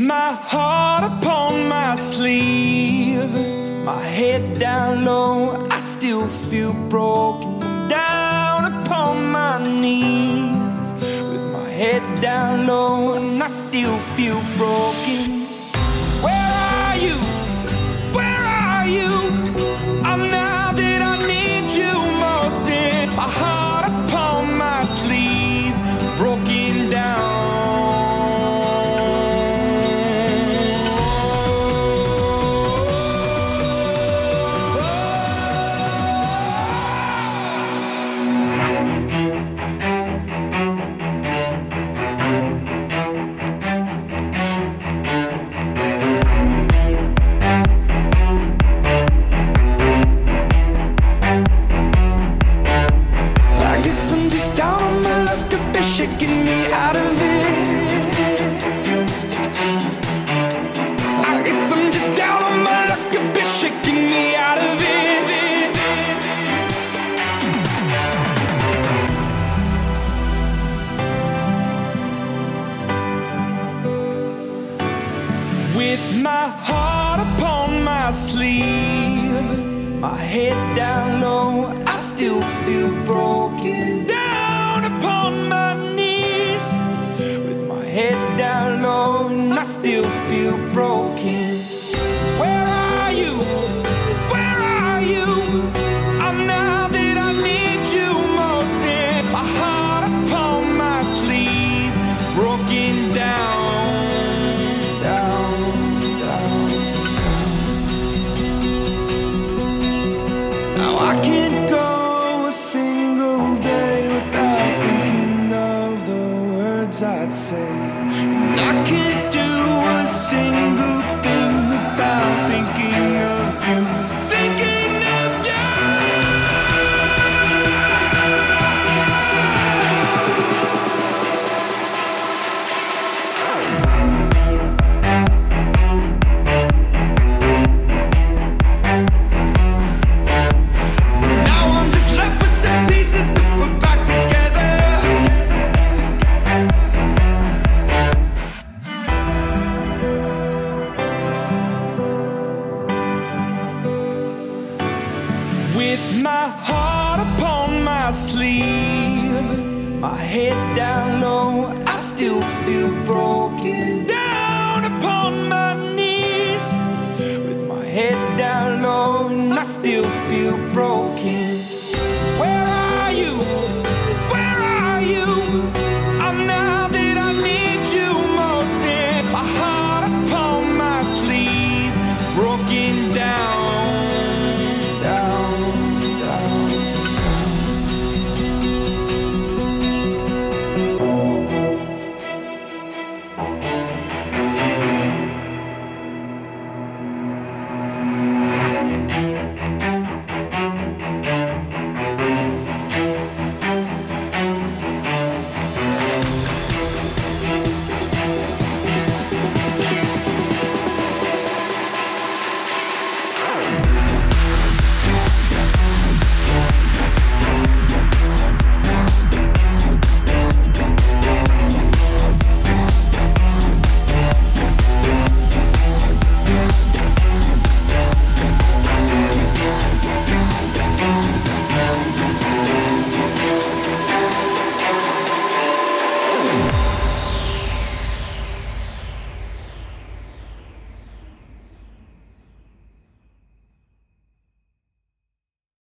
my heart upon my sleeve, my head down low, I still feel broken. Down upon my knees, with my head down low, and I still feel broken. Where are you? Where are you? Oh, now that I need you most, in my heart upon my sleeve, broken down. Shaking me out of it. I guess I'm just down on my luck, a bit shaking me out of it. With my heart upon my sleeve, my head down low, I still feel broken. Down upon my knees, with my head down low, and I still feel broken. Where are you? Where are you? Oh, now that I need you most, in my heart upon my sleeve, broken down, down, down. Now I can't go a single day without thinking of the words I'd say, and I can't do a single thing without thinking of you, thinking of you. Now I'm just left with the pieces to put back together. With my heart upon my sleeve, my head down low, I still feel broken. Down upon my knees, with my head down low, and I still